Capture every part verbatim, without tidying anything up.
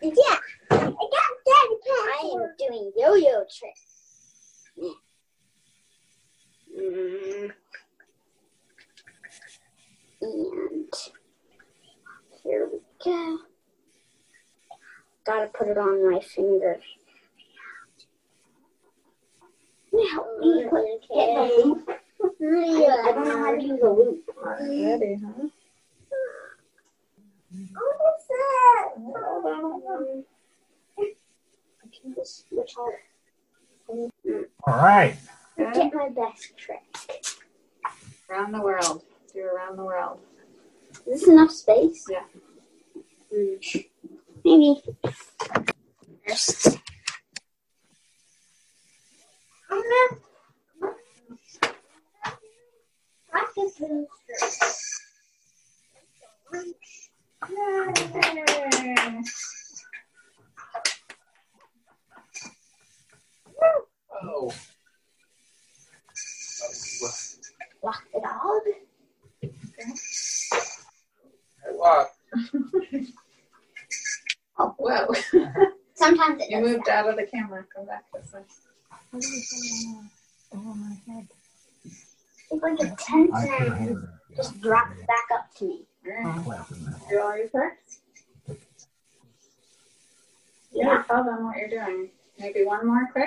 Yeah. I got Daddy Password. I am doing yo-yo tricks. Mm. And here we go. Gotta put it on my finger. Help me put it in the loop. I, I don't know how to use a loop. Ready, huh? What's that? Hold on. I can just switch all. All right. Get my best trick. Around the world. Do around the world. Is this enough space? Yeah. Mm. Maybe. First. I'm gonna practice this trick. Yay. Oh. Walk the dog. Hey, walk. Oh, whoa. Sometimes it You does moved that. out of the camera. Go back this way. What are you saying? Oh, my head. It's like a tense I could and have it just drops back up to me. clapping that. Do all your tricks? Yeah, tell them what you're doing. Maybe one more quick.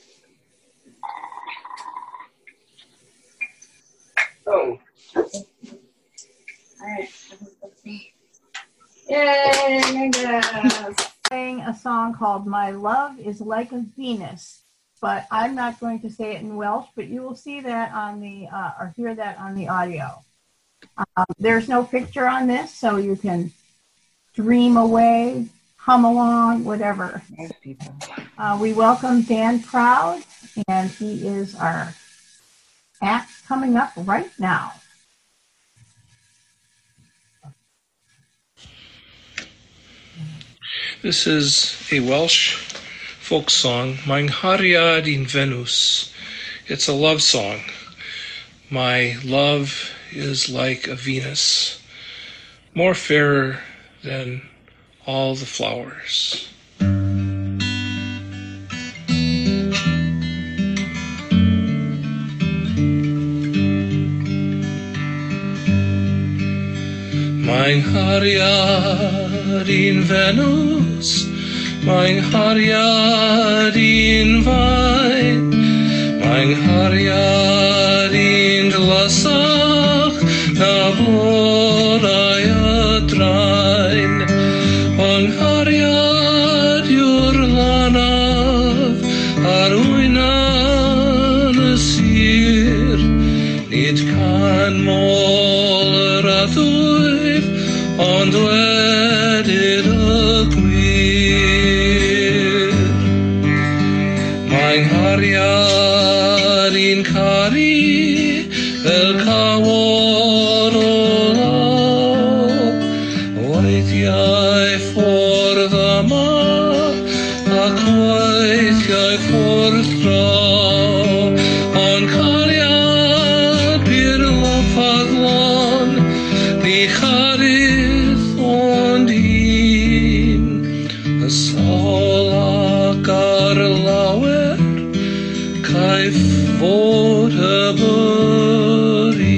Oh. Okay. All right. I think that's me. Yay, Megas. Playing a song called My Love is Like a Venus, but I'm not going to say it in Welsh, but you will see that on the, uh, or hear that on the audio. Um, there's no picture on this, so you can dream away, hum along, whatever. Nice people. Uh, we welcome Dan Proud, and he is our act coming up right now. This is a Welsh folk song, Mae'n Hariad in Venus. It's a love song. My love is like a Venus, more fairer than all the flowers. Mae'n hariad in Venus, mae'n hariad in fain, mae'n hariad in dlasach na florau y draen. O'n hariad yw'r lanaf ar wynan y sir, nid can môl yr addwyf, ond wedyn y gwir. Mae'n hariad i'n caru fel cawod o law, weithiau ffordd yma ac weithiau ffordd draw, ond cariad byr lafadlon, ni charydd ond un, y sol ac ar lawer, caiff fod y byr un.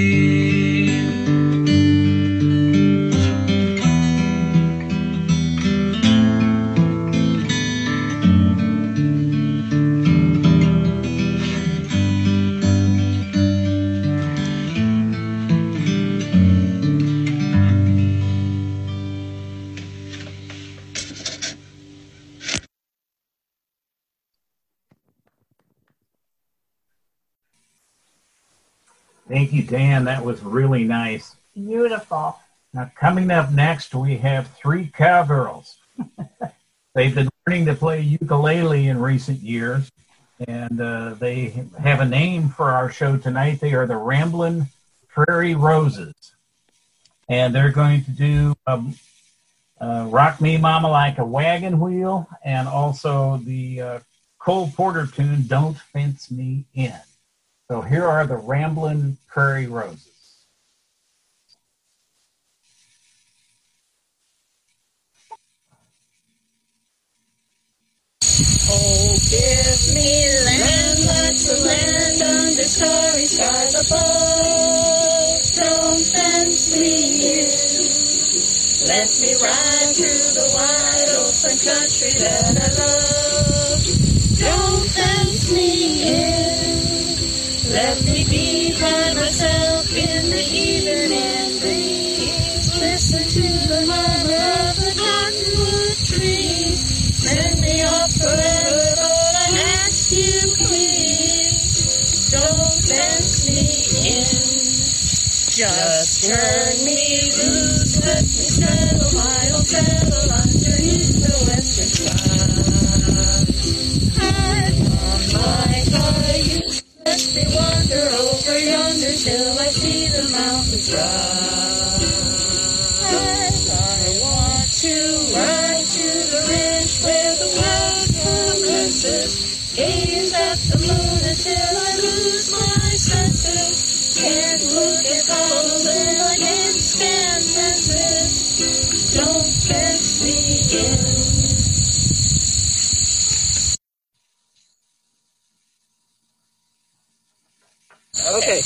Thank you, Dan. That was really nice. Beautiful. Now, coming up next, we have three cowgirls. They've been learning to play ukulele in recent years, and uh, they have a name for our show tonight. They are the Ramblin' Prairie Roses, and they're going to do um, uh, Rock Me Mama Like a Wagon Wheel, and also the uh, Cole Porter tune, Don't Fence Me In. So here are the Ramblin' Prairie Roses. Give me land, lots of land under starry skies above. Don't fence me in. Let me ride through the wide open country that I love. Don't fence me in. Let me be by myself in the evening breeze. Listen to the murmur of the cottonwood trees. Send me off forever, Lord, I ask you please. Don't fence me in. Just turn me loose, let me straddle my old saddle underneath the western skies. Hide on my cayuse, let me wander over yonder till I see the mountains rise. I want to ride to the ridge where the wild progresses, gaze at the moon until I lose my senses. Can't look at all and I can't stand fences. Don't fence me in. Okay.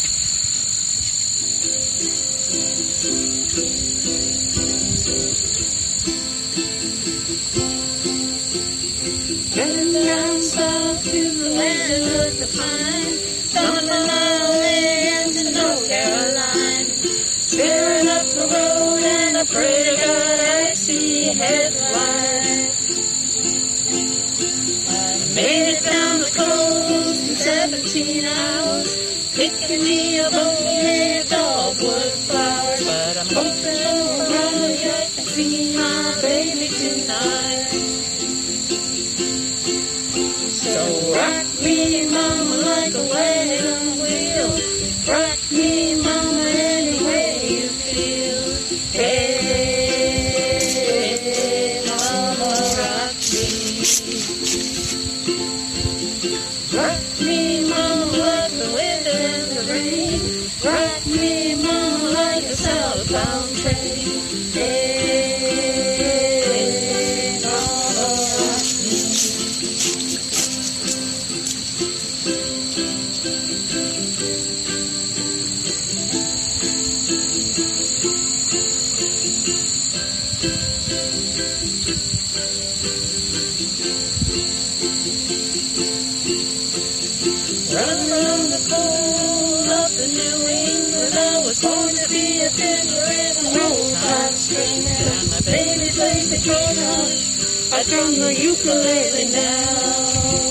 Getting down south to the land of the pine, down the mountain to North Carolina. Staring up the road and I pray to God I see headlights. I made it down the coast in seventeen hours, picking me a bouquet of dogwood flowers. But I'm hoping O'Reilly I can see my baby tonight. So rock me, mama, like a wagon wheel. Rock me, mama, any way you feel. Hey, mama, rock me. Rock me, mama, like the wind and the rain. Rock me, mama, like a southbound train. Hey, mama, rock me. Run around the cold up in New England. I was born to be a fiddler in an old time string. And my baby plays the guitar. I drum the ukulele now.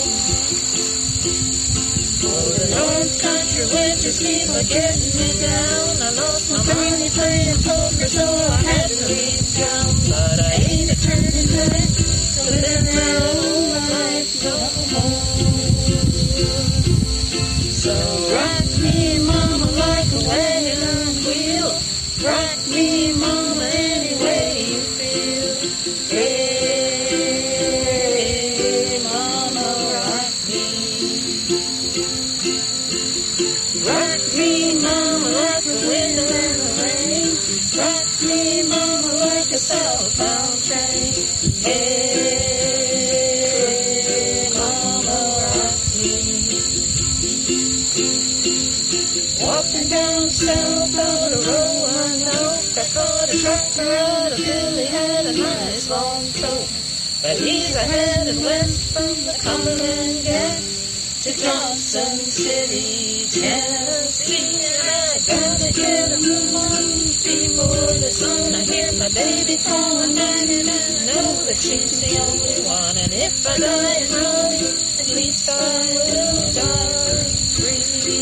Oh, the North Country winters keep a getting me down. I lost my money playing poker, so I had to leave town. But I ain't a turning back to live that old life no more. So rock me, mama, like a wagon wheel. Rock me, mama, any way you feel. Hey, mama, rock me. Rock me, mama, like the wind and the rain. Rock me, mama, like a southbound train. Hey, mama, rock me. Walking down south on a row unknown, I caught a tractor out of Billy, had a nice long tote. But he's a headed west from the Cumberland Gap to Johnson City, Tennessee. And I gotta get a move on before the sun. I hear my baby calling daddy, and I know that she's the only one. And if I die in Raleigh, at least I will die free.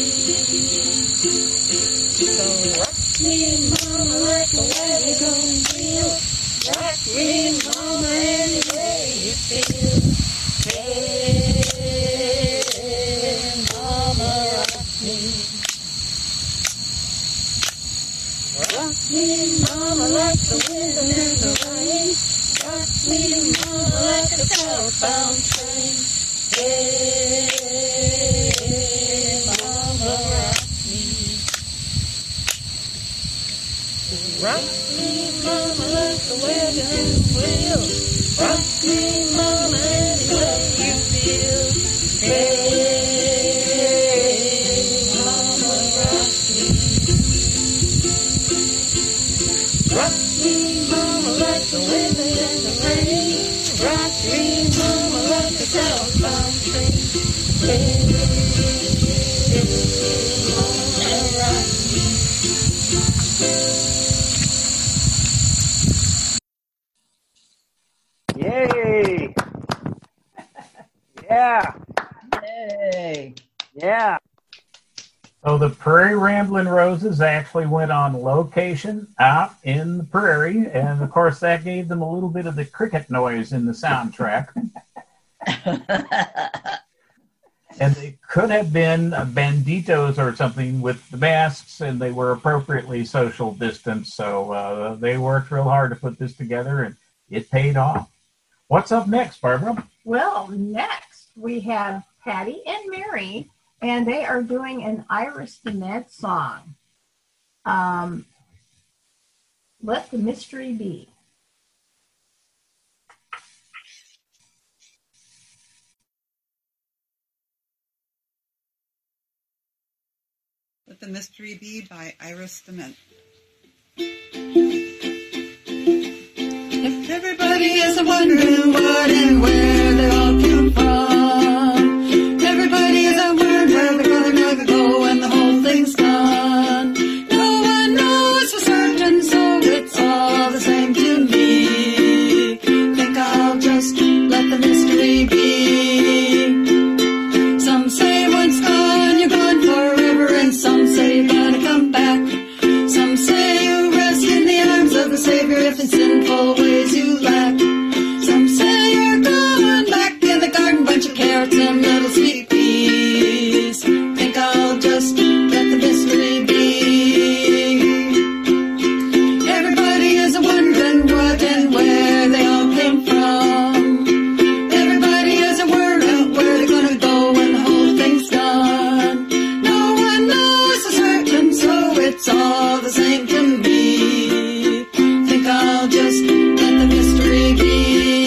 So rock me, mama, like a wagon wheel. Rock me, mama, any way you feel. Hey, mama, rock me. Rock me, mama, like the wind and the rain. Rock me, mama, like a southbound train. Hey, mama, rock me. Rock me, mama, like the wagon wheel. Rock me, mama, any way you feel. Yay! Yeah, Yay. yeah. So the Prairie Ramblin' Roses actually went on location out in the prairie, and of course that gave them a little bit of the cricket noise in the soundtrack. And they could have been banditos or something with the masks, and they were appropriately social distanced. So uh, they worked real hard to put this together, and it paid off. What's up next, Barbara? Well, next we have Patty and Mary, and they are doing an Iris DeMent song. Um, Let the Mystery Be. Let the Mystery Be by Iris DeMent. If everybody is wondering what and where they all came from, everybody is wondering where they're gonna go when the whole thing's done. No one knows for certain, so it's all the same to me. Think I'll just let the mystery be. Some say once gone, you're gone forever, and some say you're gonna come back. Some say you rest in the arms of the Savior if in sinful ways you lack. Some say you're gone back in the garden, bunch of carrots and little sweet peas. Think I'll just let the mystery be. Everybody is wondering what and where they all came from. Everybody is wondering where they're gonna go when the whole thing's done. No one knows for certain, so it's all the same to me. Think I'll just let the mystery be.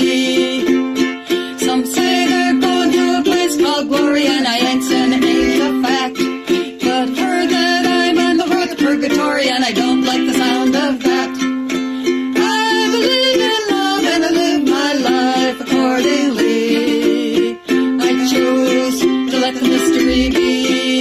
Some say they're going to a place called Glory, and I ain't saying it ain't a fact. But heard that I'm on the road to purgatory, and I don't like the sound of that. I believe in love, and I live my life accordingly. I choose to let the mystery be.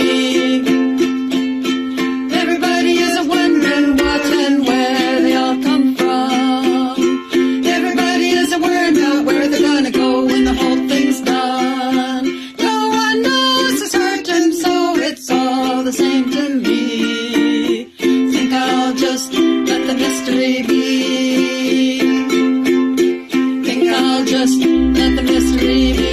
Everybody is wondering what and where they all come from. Everybody is worried about where they're gonna go when the whole thing's done. No one knows for certain, so it's all the same to me. Think I'll just let the mystery be. Think I'll just let the mystery be.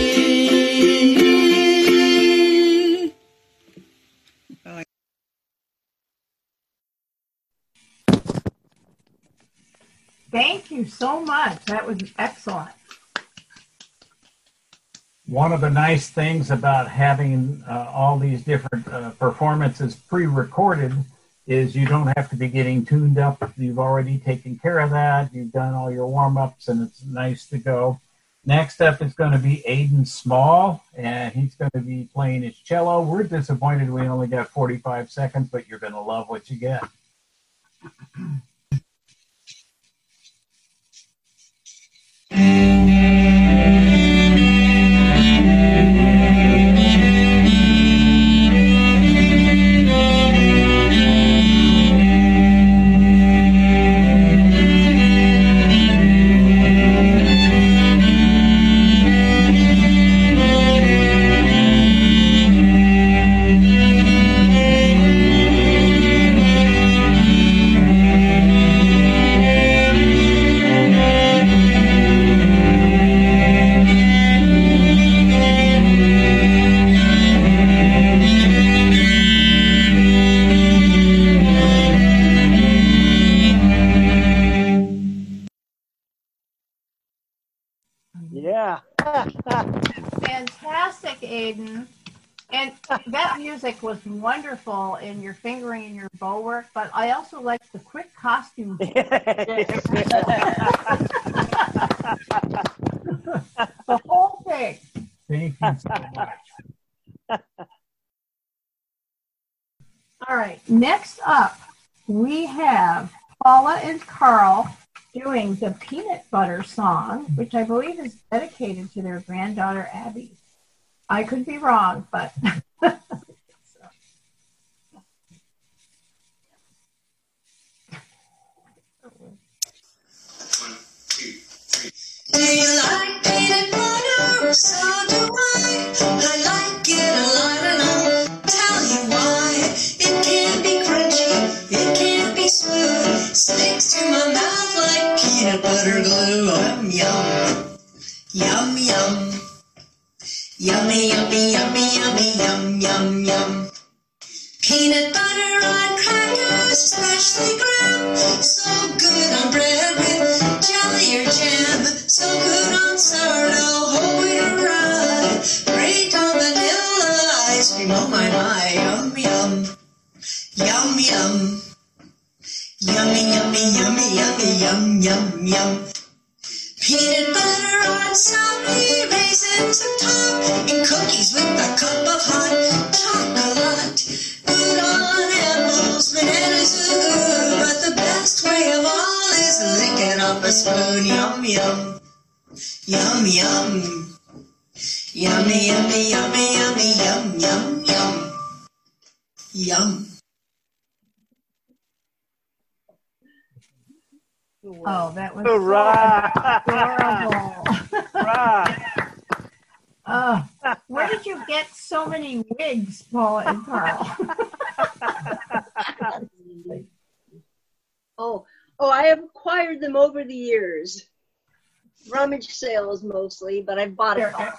Thank you so much. That was excellent. One of the nice things about having uh, all these different uh, performances pre-recorded is you don't have to be getting tuned up. You've already taken care of that. You've done all your warm-ups, and it's nice to go. Next up is going to be Aiden Small, and he's going to be playing his cello. We're disappointed we only got forty-five seconds, but you're going to love what you get. Yeah. Fantastic, Aiden. And that music was wonderful in your fingering and your bow work, but I also liked the quick costume. The whole thing. Thank you so much. All right, next up, we have Paula and Carl doing the Peanut Butter song, which I believe is dedicated to their granddaughter, Abby. I could be wrong, but Do you like peanut butter? So do I. I like it a lot and I'll tell you why. It can be crunchy, it can be smooth. Sticks to my mouth like peanut butter glue. Yum, yum. Yum, yum. Yummy, yummy, yummy, yummy, yum, yum, yum. Peanut butter on crackers, especially graham. So good on bread with jelly or jam. So good on sourdough, whole wheat or rye. Great on vanilla ice cream, oh my, my. Yum, yum. Yum, yum. Yummy, yummy, yummy, yummy, yum, yum, yum. Peanut butter on salmi, raisins on top, and cookies with a cup of hot chocolate. Good on apples, bananas are good, but the best way of all is licking off a spoon. Yum, yum. Yum, yum. Yummy, yummy, yummy, yummy, yum, yum, yum. Yum. oh, that was All right. so adorable. Right. Uh, where did you get so many wigs, Paula and Carl? Oh, oh, I have acquired them over the years. Rummage sales mostly, but I've bought it all.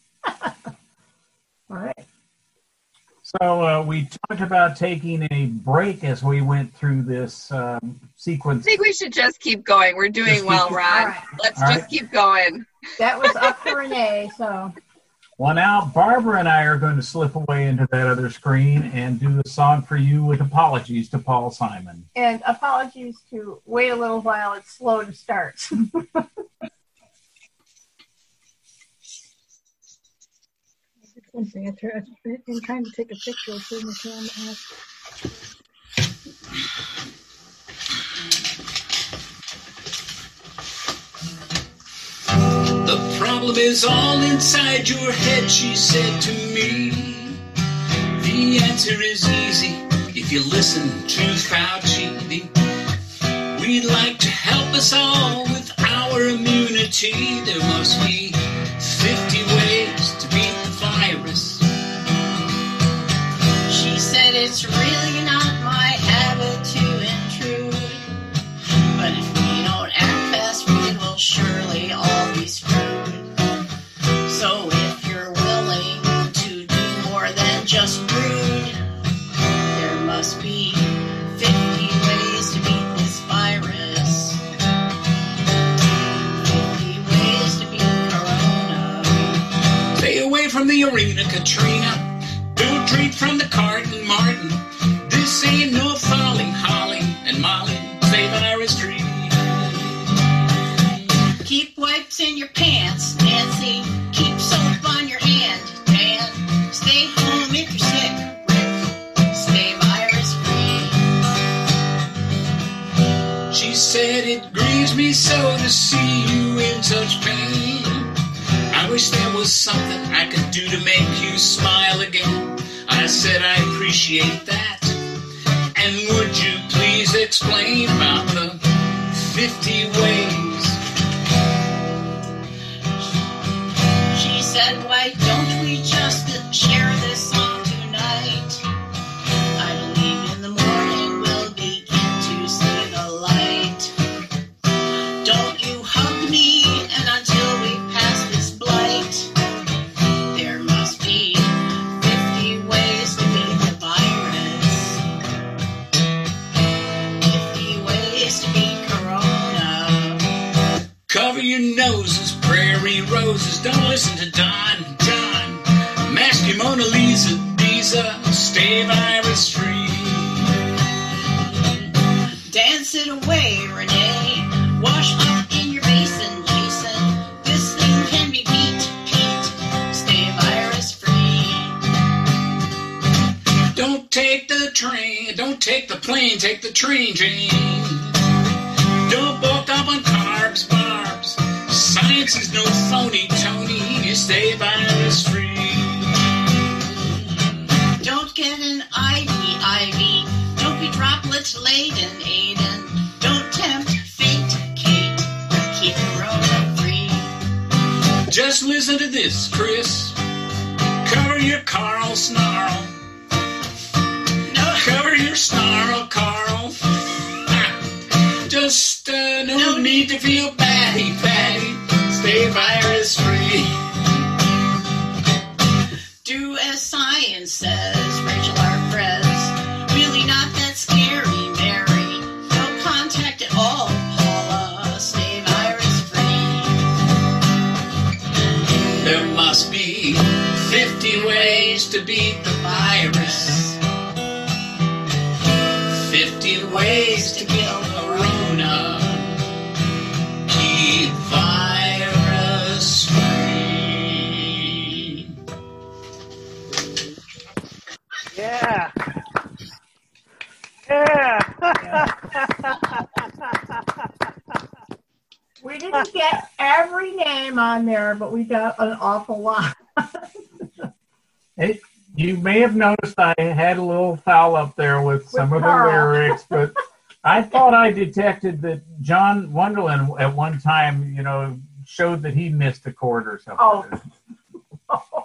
All right. So uh, we talked about taking a break as we went through this um, sequence. I think we should just keep going. We're doing Just well, keep- Ron. All right. Let's All just right. keep going. That was up for Renee, so Well, now Barbara and I are going to slip away into that other screen and do a song for you with apologies to Paul Simon. and apologies to wait a little while, it's slow to start. Something. I try, I'm trying to take a picture of the camera. The problem is all inside your head, she said to me. The answer is easy if you listen to Fauci. We'd like to help us all with our immunity. There must be fifty ways to beat the virus. She said it's really not my habit to intrude, but if we don't act fast, we will surely all be screwed. So if you're willing to do more than just brood, there must be fifty ways to beat this virus. fifty ways to beat Corona. Stay away from the arena, Katrina. Don't drink from the carton, Martin. This ain't no folly, Holly and Molly. Stay virus free. Keep wipes in your pants, Nancy. Keep soap on your hand, Dan. Stay home if you're sick, Rick. Stay virus free. She said it grieves me so to see you in such pain. I wish there was something I could do to make you smile again. I said I appreciate that. And would you please explain about the fifty ways? She said, why don't we just share this song tonight? I believe in the morning we'll begin to see the light. Don't you hug me, and until we pass this blight, there must be fifty ways to beat the virus. fifty ways to beat Corona. Cover your noses, prairie roses. Don't listen to Don John. Mask your Mona Lisa, Lisa. Stay virus free. Dance it away, Renee. Wash up in your basin, Jason. This thing can be beat, Pete. Stay virus free. Don't take the train, don't take the plane, take the train, Jane. Don't bulk up on carbs, barbs. Science is no phony, Tony. You stay virus free. it laden, Aiden. Don't tempt fate, Kate. Keep Corona free. Just listen to this, Chris. Cover your Carl snarl. No, Cover your snarl, Carl. Just uh, no, no need to feel batty, batty. Stay virus free. Do as science says, Rachel R. Prez. Really not that scary, Mary. No contact at all, Paula. Stay virus free. There must be fifty ways to beat the virus. Fifty ways to kill Corona. Keep virus free. Yeah. Yeah. We didn't get every name on there, but we got an awful lot. It, you may have noticed I had a little foul up there with some With of the Carl. lyrics, but I thought I detected that John Wonderland at one time, you know, showed that he missed a chord or something. Oh.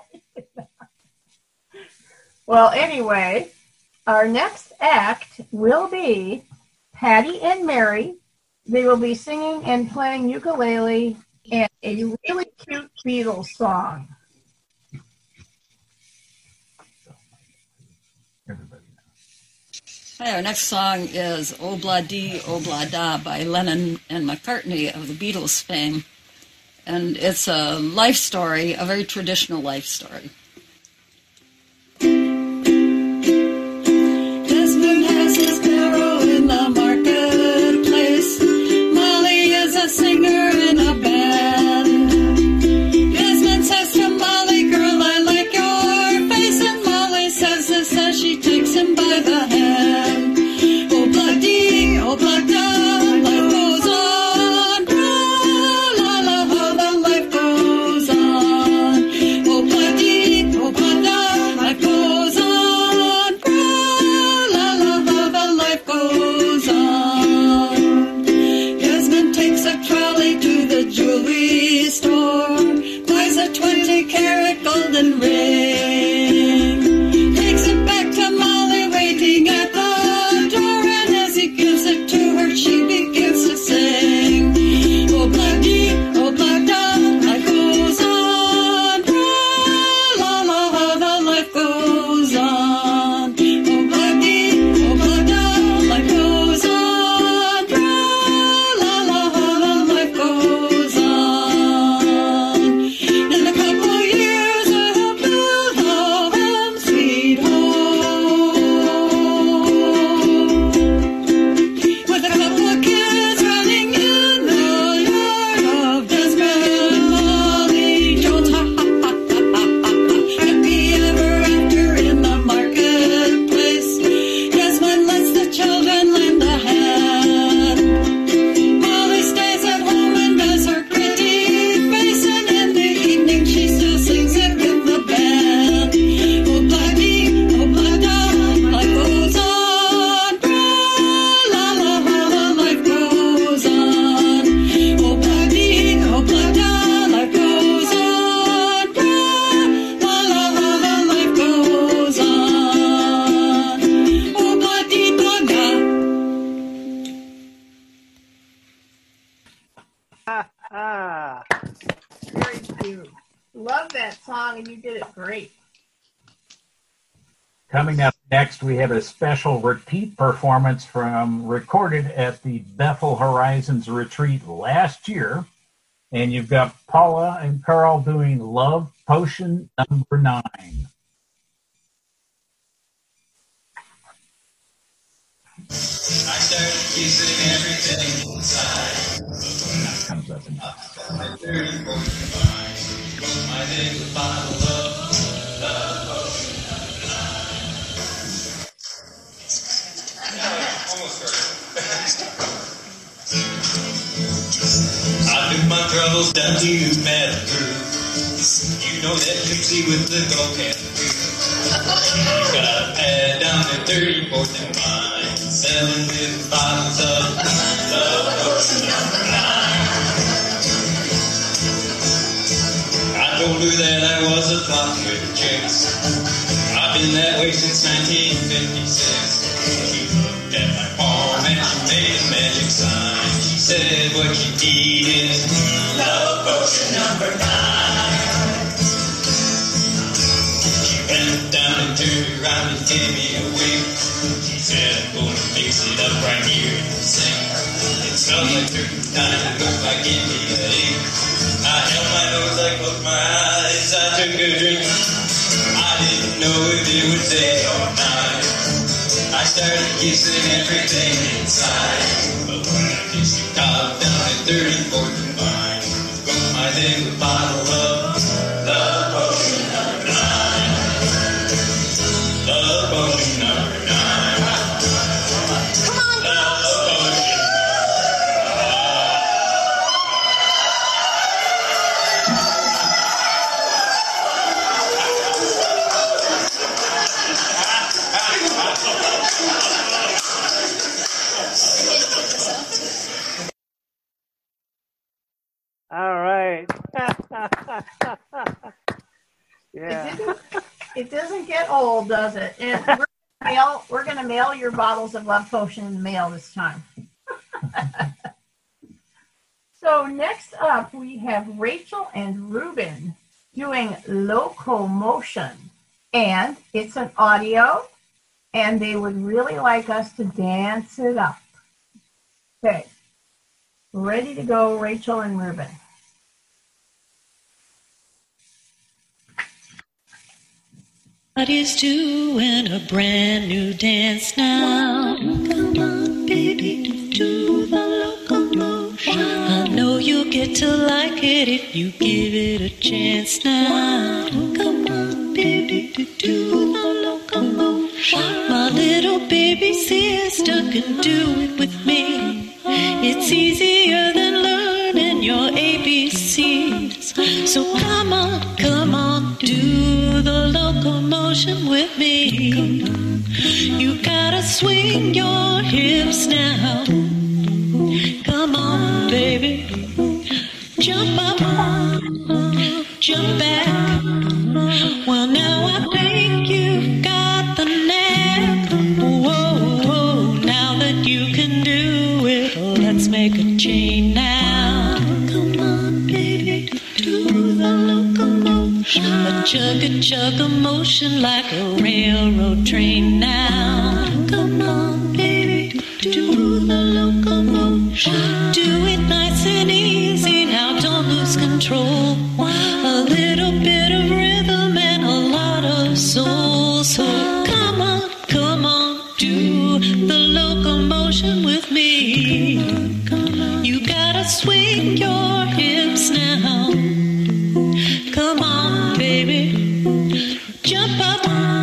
Well, anyway, our next act will be Patty and Mary. They will be singing and playing ukulele and a really cute Beatles song. Hi, our next song is Obla Dee, Obla Da by Lennon and McCartney of the Beatles fame. And it's a life story, a very traditional life story. Desmond has his barrow in the marketplace. Molly is a singer in a band. Desmond says to Molly, girl, I like your face. And Molly says this as she takes him by the hand. Oh, bloody, oh, bloody, life goes on. La, la, la, the life goes on. Oh, bloody, oh, bloody, life goes on. La, la, la, the life goes on. Desmond takes a trolley to the jewelry store, buys a twenty-carat golden ring, takes it back to Molly waiting at the door, and as he gives it to her, she begins to sing. Oh, bloody, oh, bloody, life goes on. La, la, la, the life goes on. Oh, bloody, oh, bloody, life goes on. La, la, la, the life goes on. In a couple years, we'll build a home, sweet home. With a couple of kids running in the yard of Desmond, Molly Jones. Ha, ha, ha, ha, ha, ha. Happy ever after in the marketplace. Desmond lets the children lend a hand. Molly stays at home and does her pretty face, and in the evening she still sings it with the band. Oh, bloody, oh, bloody, life goes on. La, la, la, the life goes on. Oh, bloody, oh, bloody, life goes on. La, la, la, the life goes on. Oh, bloody, bloody. Ah. Very cute. Love that song, and you did it great. Coming up next, we have a special repeat performance from recorded at the Bethel Horizons retreat last year. And you've got Paula and Carl doing Love Potion number nine. I started piecing everything inside. That comes up in My dirty boy combined. My name is bottle of love potion. Almost I took my troubles down to Meadow Creek. You know that gypsy with the gold can. Got a pad down at thirty-fourth and Vines. Seven different bottles of love potion number nine. I told her that I was a flop with chicks. I've been that way since nineteen fifty-six. She looked at my palm and she made a magic sign. She said, what you need is love potion number nine. She bent down and turned around and gave me a wink. She said, I'm gonna mix it up right here in the sink. It smells like turpentine, it looks like Indian ink. I held my nose, I closed my eyes, I took a drink. I didn't know if it was day or night. I started kissing everything inside. But when I kissed the top down at thirty-fourth and Vine, broke my leg with a bottle of love potion number nine. Love potion number nine. Come on, love potion. All right. It, Yeah. didn't, it doesn't get old, does it? And we're gonna mail, we're going to mail your bottles of love potion in the mail this time. So next up, we have Rachel and Ruben doing Locomotion. And it's an audio, and they would really like us to dance it up. Okay. Ready to go, Rachel and Ruben. Everybody's doing a brand new dance now. Come on, baby, do the locomotion. I know you'll get to like it if you give it a chance now. Come on, baby, do the locomotion. My little baby sister can do it with me. It's easier than learning your A B Cs. So come on, come on, do the locomotion with me. You gotta swing your hips now. Come on, baby. Jump up, jump back. Well, now I think you've got the knack. Whoa, whoa, now that you can do it, let's make a chain now. Come on, baby, do the locomotion. A chug a chug a motion like a railroad train now. Come on, baby, do the locomotion. Do it nice and easy now, don't lose control. A little bit of rhythm and a lot of soul. So come on, come on, do the locomotion with me. You gotta swing your hips now. Come on, baby. Jump up,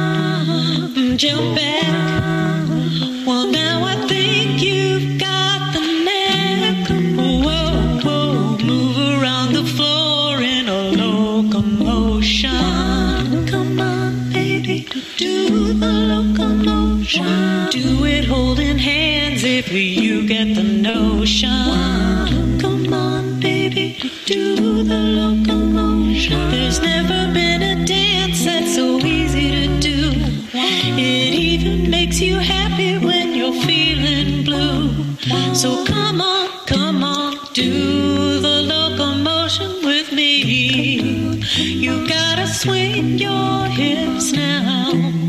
jump back. Well, now I think you've got the knack. Whoa, whoa, move around the floor in a locomotion. Come on, baby, do the locomotion. Do it holding hands if you get the notion. Come on, baby, do the locomotion. There's never been a dance that's so easy to do. It even makes you happy when you're feeling blue. So come on, come on, do the locomotion with me. You gotta swing your hips now.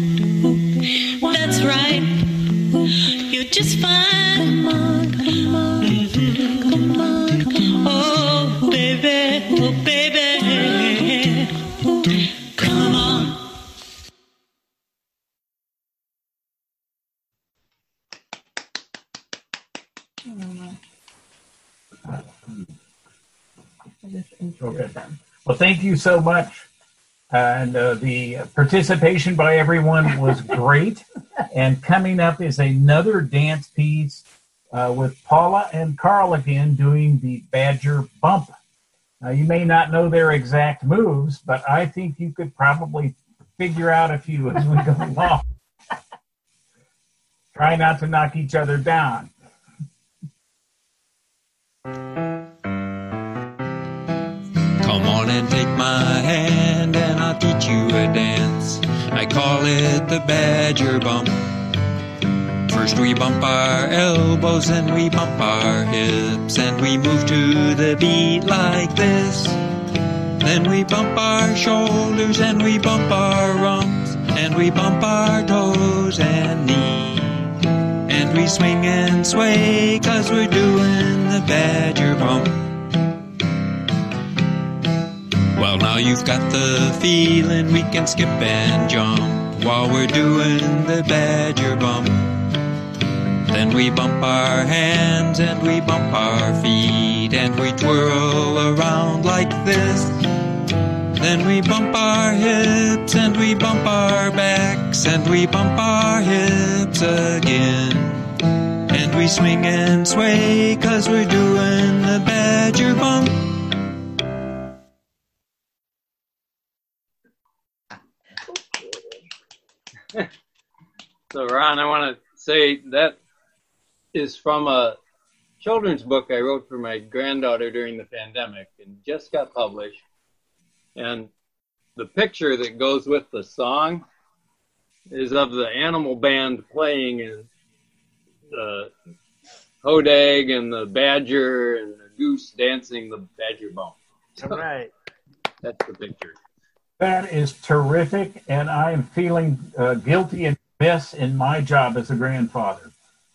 That's right, you're just fine. Come on, come on, mm-hmm. Come on, come on. Oh, baby, oh, baby, come on. Okay. Well, thank you so much. And uh, the participation by everyone was great. And coming up is another dance piece uh, with Paula and Carl again doing the Badger Bump. Now, you may not know their exact moves, but I think you could probably figure out a few as we go along. Try not to knock each other down. Come on and take my hand and I'll teach you a dance. I call it the Badger Bump. First we bump our elbows and we bump our hips, and we move to the beat like this. Then we bump our shoulders and we bump our rumps, and we bump our toes and knees. And we swing and sway 'cause we're doing the Badger Bump. Well, now you've got the feeling, we can skip and jump while we're doing the Badger Bump. Then we bump our hands and we bump our feet, and we twirl around like this. Then we bump our hips and we bump our backs, and we bump our hips again. And we swing and sway 'cause we're doing the Badger Bump. So, Ron, I want to say that is from a children's book I wrote for my granddaughter during the pandemic and just got published. And the picture that goes with the song is of the animal band playing, and the hodag and the badger and the goose dancing the Badger Bump. So All right. That's the picture. That is terrific, and I am feeling uh, guilty and miss in my job as a grandfather.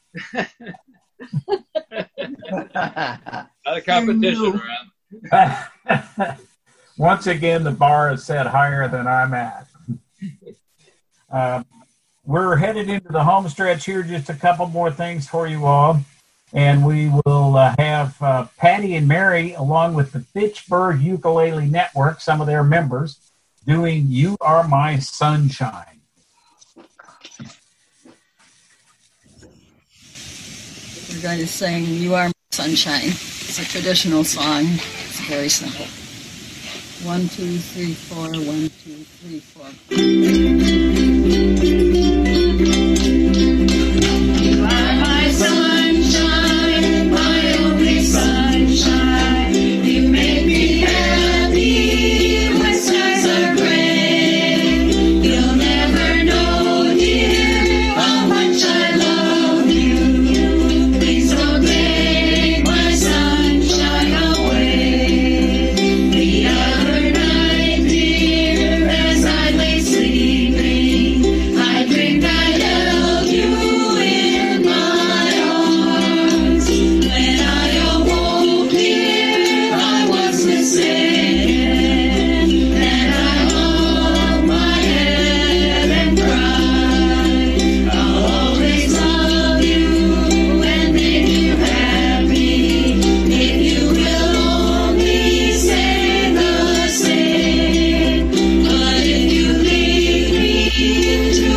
Not a competition, Ron. Once again, the bar is set higher than I'm at. Uh, we're headed into the home stretch here. Just a couple more things for you all. And we will uh, have uh, Patty and Mary, along with the Fitchburg Ukulele Network, some of their members, doing You Are My Sunshine. We're going to sing You Are My Sunshine. It's a traditional song. It's very simple. One, two, three, four, one, two, three, four. You are my sunshine, my only sunshine. You make me happy when skies are gray. You'll never know, dear, how much I love you. Please don't take my sunshine away. The other night, dear, as I lay sleeping, I dreamed I held you in my arms. When I awoke, dear, I was mistaken, and I hung my head and cried. I'll always love you and make you happy if you will only say the same. But if you leave me to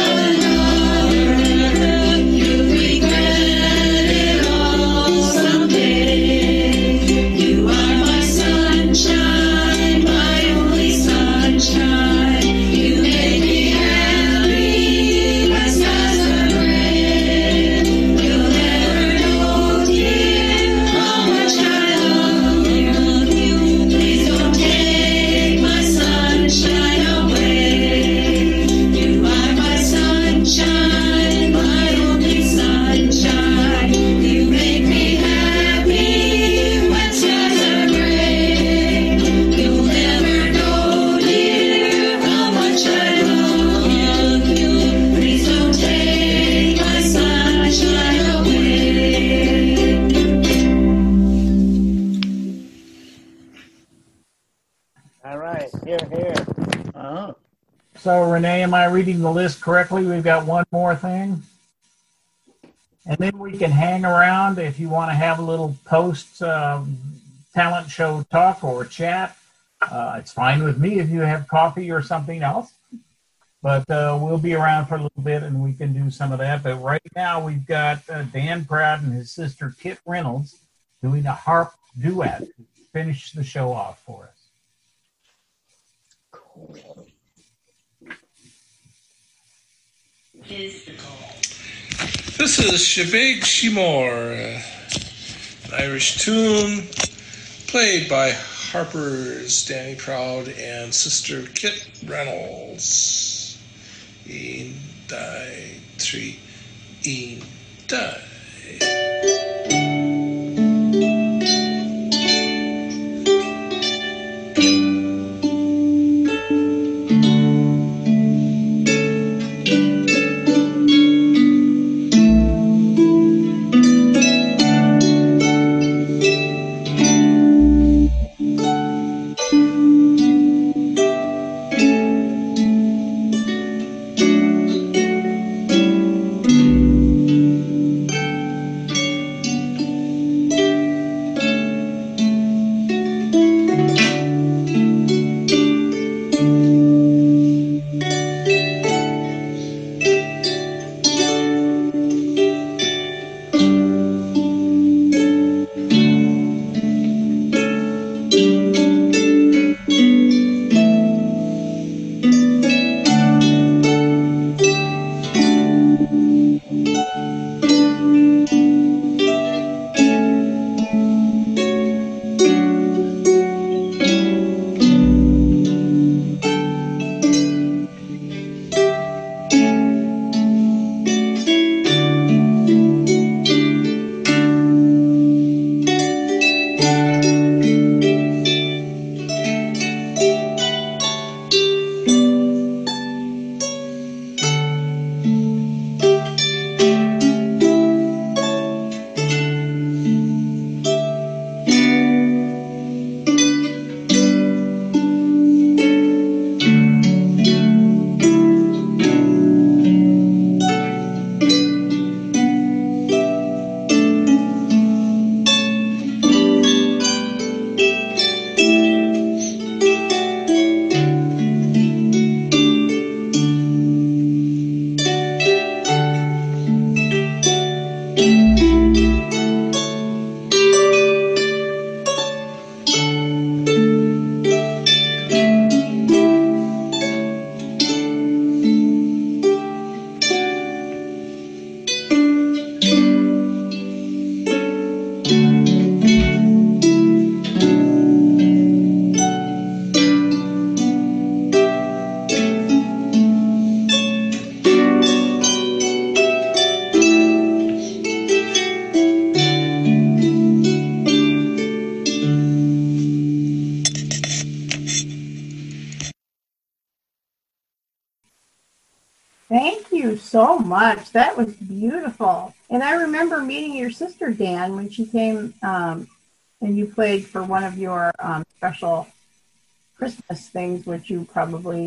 another, you'll regret it all someday. You are my sunshine, my only sunshine. You make me happy when skies are gray. You'll never know, dear, how much I love you. Please don't take my sunshine away. You are my sunshine, my only sunshine. You make me happy when skies are gray. You'll never know, dear, how much I love you. Please don't take my sunshine away. All right. Here, here. Uh, so, Renee, am I reading the list correctly? We've got one more thing. And then we can hang around if you want to have a little post um, talent show talk or chat. Uh, it's fine with me if you have coffee or something else. But uh, we'll be around for a little bit and we can do some of that. But right now we've got uh, Dan Proud and his sister Kit Reynolds doing a harp duet to finish the show off for us. Is the call. This is Shebeg Shimor, uh, an Irish tune played by Harper's Danny Proud and Sister Kit Reynolds. Een, die, three, een, die. Thank you so much. That was beautiful. And I remember meeting your sister, Dan, when she came um, and you played for one of your um, special Christmas things, which you probably